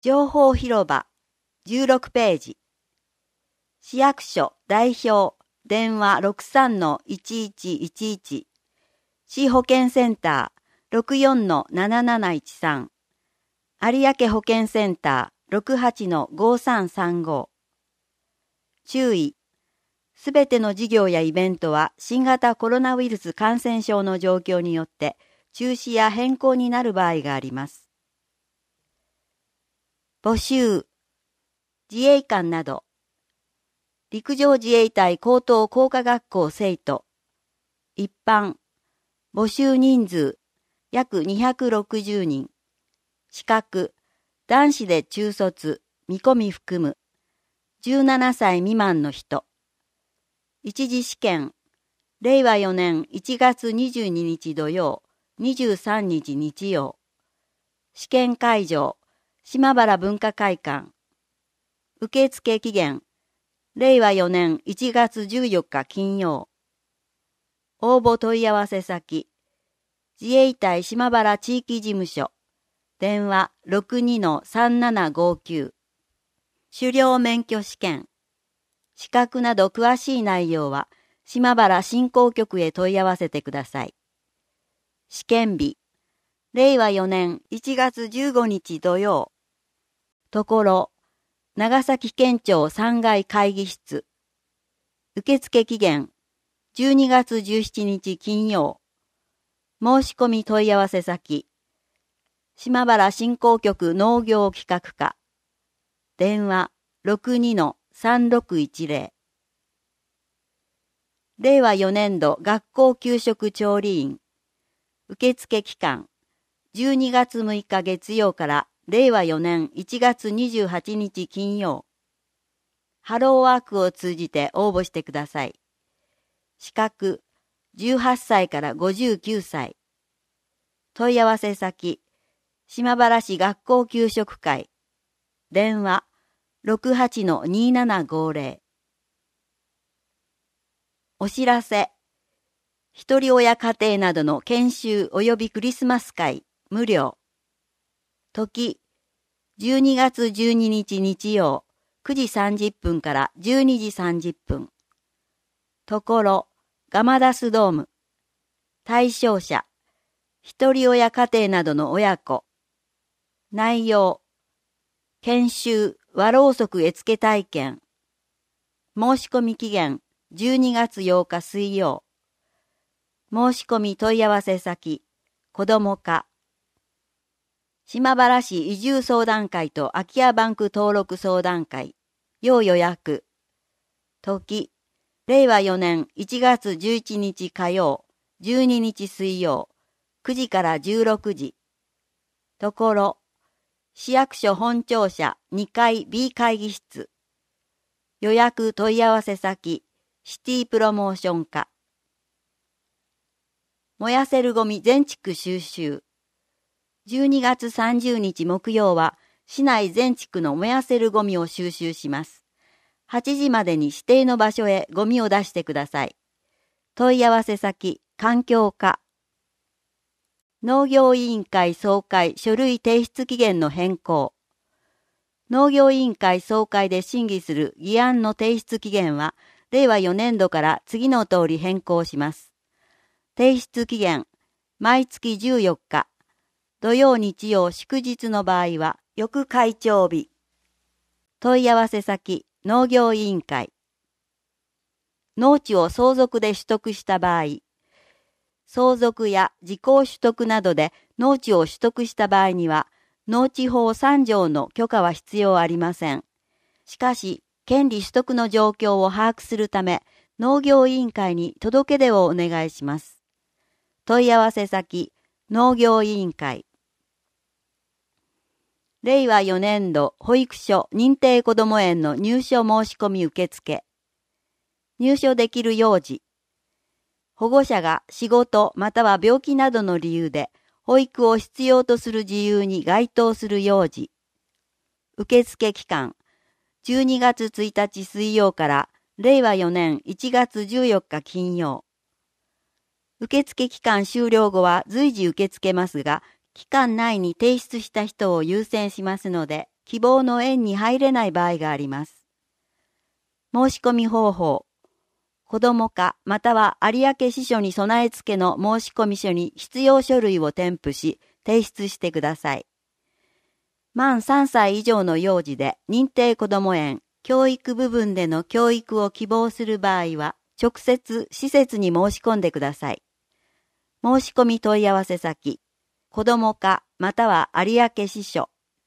情報広場16ページ。市役所代表電話 63-1111 市保健センター 64-7713 有明保健センター 68-5335。注意。すべての事業やイベントは新型コロナウイルス感染症の状況によって中止や変更になる場合があります。募集。自衛官など。陸上自衛隊高等工科学校生徒。一般。募集人数。約260人。資格。男子で中卒、見込み含む。17歳未満の人。一次試験。令和4年1月22日土曜、23日日曜。試験会場。島原文化会館。受付期限。令和4年1月14日金曜。応募問い合わせ先。自衛隊島原地域事務所。電話 62-3759。狩猟免許試験。資格など詳しい内容は島原振興局へ問い合わせてください。試験日。令和4年1月15日土曜。ところ、長崎県庁3階会議室。受付期限、12月17日金曜。申し込み問い合わせ先。島原振興局農業企画課。電話 62-3610。令和4年度学校給食調理員。受付期間、12月6日月曜から令和4年1月28日金曜。ハローワークを通じて応募してください。資格、18歳から59歳。問い合わせ先、島原市学校給食会。電話、68-2750。お知らせ。ひとり親家庭などの研修及びクリスマス会、無料。時、12月12日日曜、9時30分から12時30分。ところ、ガマダスドーム。対象者、ひとり親家庭などの親子。内容、研修、和ろうそく絵付け体験。申し込み期限、12月8日水曜。申し込み問い合わせ先、子ども課。島原市移住相談会と空き家バンク登録相談会。要予約。時、令和4年1月11日火曜、12日水曜、9時から16時。ところ、市役所本庁舎2階 B 会議室。予約問い合わせ先、シティプロモーション課。燃やせるゴミ全地区収集。12月30日木曜は、市内全地区の燃やせるゴミを収集します。8時までに指定の場所へゴミを出してください。問い合わせ先、環境課。農業委員会総会書類提出期限の変更。農業委員会総会で審議する議案の提出期限は、令和4年度から次の通り変更します。提出期限、毎月14日。土曜日曜祝日の場合は、翌会長日。問い合わせ先、農業委員会。農地を相続で取得した場合、相続や時効取得などで農地を取得した場合には、農地法3条の許可は必要ありません。しかし、権利取得の状況を把握するため、農業委員会に届け出をお願いします。問い合わせ先、農業委員会。令和4年度保育所認定こども園の入所申し込み受付。入所できる幼児。保護者が仕事または病気などの理由で保育を必要とする事由に該当する幼児。受付期間、12月1日水曜から令和4年1月14日金曜。受付期間終了後は随時受け付けますが、期間内に提出した人を優先しますので、 希望の園に入れない場合があります。申し込み方法。子ども課または有明支所に備え付けの申込書に必要書類を添付し、提出してください。満3歳以上の幼児で認定こども園、教育部分での教育を希望する場合は、直接施設に申し込んでください。申し込み問い合わせ先、子ども課または有明支所。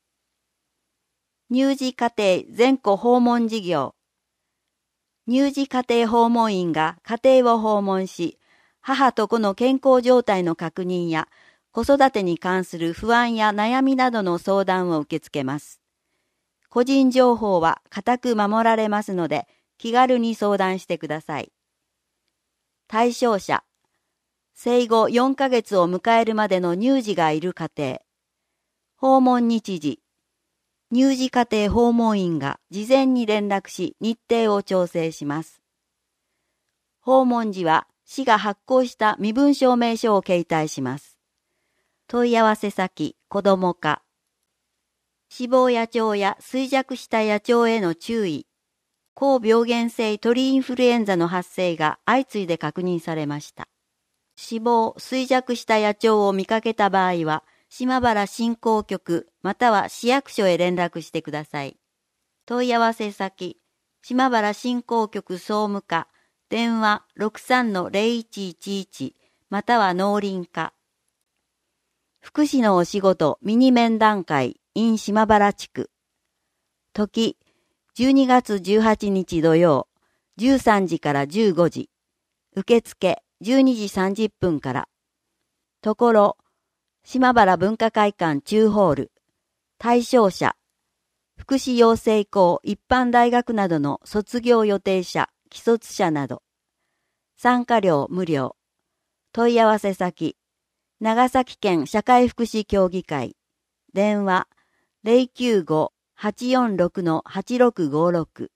乳児家庭全戸訪問事業。乳児家庭訪問員が家庭を訪問し、母と子の健康状態の確認や、子育てに関する不安や悩みなどの相談を受け付けます。個人情報は固く守られますので、気軽に相談してください。対象者。生後4ヶ月を迎えるまでの乳児がいる家庭。訪問日時。乳児家庭訪問員が事前に連絡し日程を調整します。訪問時は市が発行した身分証明書を携帯します。問い合わせ先、子ども課。死亡野鳥や衰弱した野鳥への注意。高病原性鳥インフルエンザの発生が相次いで確認されました。死亡、衰弱した野鳥を見かけた場合は、島原振興局または市役所へ連絡してください。問い合わせ先、島原振興局総務課、電話 63-0111 または農林課。福祉のお仕事ミニ面談会 in 島原地区。時、12月18日土曜、13時から15時。受付、12時30分から。ところ、島原文化会館中ホール。対象者、福祉養成校一般大学などの卒業予定者、既卒者など。参加料無料。問い合わせ先、長崎県社会福祉協議会。電話、095-846-8656。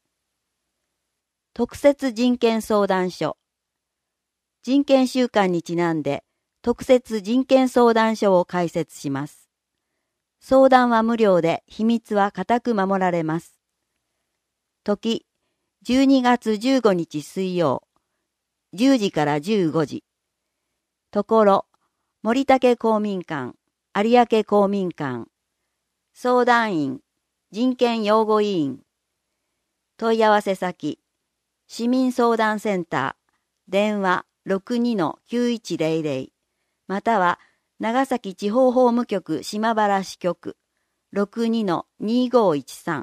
特設人権相談所。人権週間にちなんで、特設人権相談所を開設します。相談は無料で秘密は固く守られます。時、12月15日水曜、10時から15時。ところ、森武公民館、有明公民館。相談員、人権擁護委員。問い合わせ先、市民相談センター、電話 62-9100。または、長崎地方法務局島原支局 62-2513。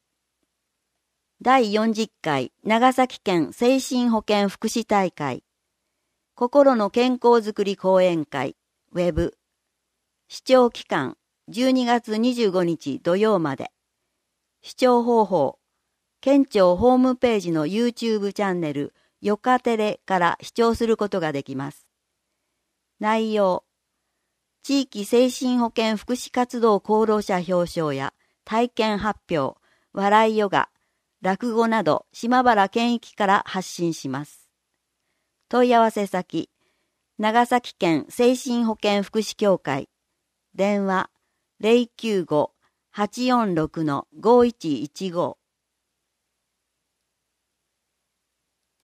第40回長崎県精神保健福祉大会。心の健康づくり講演会、ウェブ。視聴期間、12月25日土曜まで。視聴方法、県庁ホームページの YouTube チャンネル、よかテレから視聴することができます。内容、地域精神保健福祉活動功労者表彰や体験発表、笑いヨガ、落語など島原県域から発信します。問い合わせ先、長崎県精神保健福祉協会、電話 095-846-5115